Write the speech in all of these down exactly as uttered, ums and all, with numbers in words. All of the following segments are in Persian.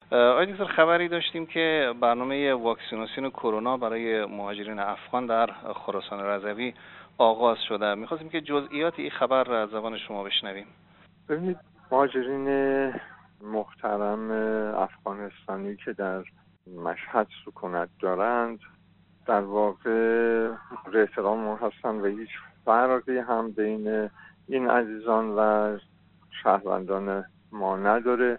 آقای دکتر، خبری داشتیم که برنامه واکسیناسیون کرونا برای مهاجرین افغان در خراسان رضوی آغاز شده. می‌خواستیم که جزئیات این خبر را از زبان شما بشنویم. ببینید، مهاجرین محترم افغانستانی که در مشهد سکونت دارند در واقع احترام ما هستند و هیچ فرقی هم بین این عزیزان و شهروندان ما نداره.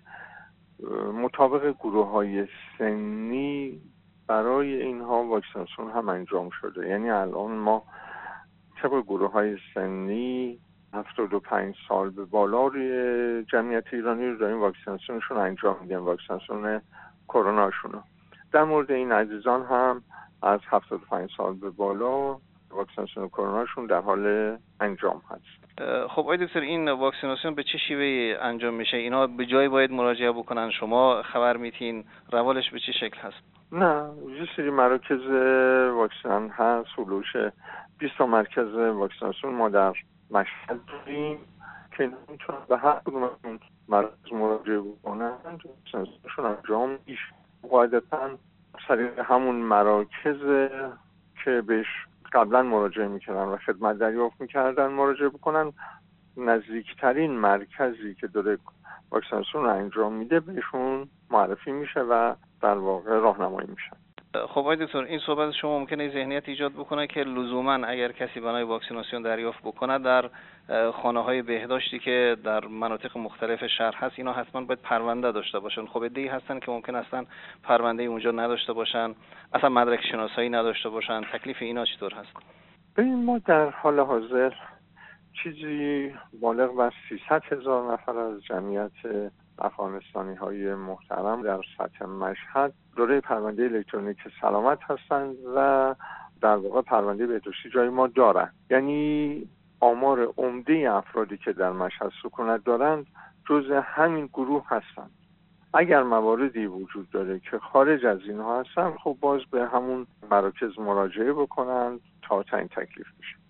مطابق گروه‌های سنی برای اینها واکسیناسیون هم انجام شده. یعنی الان ما طبق گروه‌های سنی هفتاد و پنج سال به بالا روی جمعیت ایرانی رو داریم واکسیناسیونشون انجام میدیم، واکسیناسیون کروناشون. در مورد این عزیزان هم از هفتاد و پنج سال به بالا واکسیناسیون کروناشون در حال انجام هست. خب آقای دکتر، این واکسیناسیون به چه شیوهی انجام میشه؟ اینا به جای باید مراجعه بکنن؟ شما خبر میتین روالش به چه شکل هست؟ نه، یه سری مراکز واکسن هست، حلوش بیست تا مرکز واکسیناسیون ما در مشهد داریم که اینا میتونن به هر کدوم از اون مراکز مراجعه بکنن، واکسیناسیونشون انجام میشه. قاعدتاً سریع همون مراکز که بهش قبلا مراجعه میکردن و خدمت دریافت میکردن مراجعه بکنن. نزدیکترین مرکزی که داره واکسیناسیون رو انجام میده بهشون معرفی میشه و در واقع راهنمایی میشه. خب آقای دکتر، این صحبت شما ممکنه ذهنیت ایجاد بکنه که لزوما اگر کسی برای واکسیناسیون دریافت بکنه در خانه‌های بهداشتی که در مناطق مختلف شهر هست، اینا حتما باید پرونده داشته باشن. خب عده‌ای هستن که ممکن اصلا پرونده اونجا نداشته باشن، اصلا مدرک شناسایی نداشته باشن. تکلیف اینا چطور هست؟ ببین، ما در حال حاضر چیزی بالغ بر سیصد هزار نفر از جمعیت افغانستانی های محترم در سطح مشهد دارای پرونده الکترونیک سلامت هستند و در واقع پرونده بهداشتی جای ما دارند. یعنی آمار عمده افرادی که در مشهد سکونت دارند جزء همین گروه هستند. اگر مواردی وجود داره که خارج از اینها هستن، خب باز به همون مراکز مراجعه بکنند تا تعیین تکلیف بشه.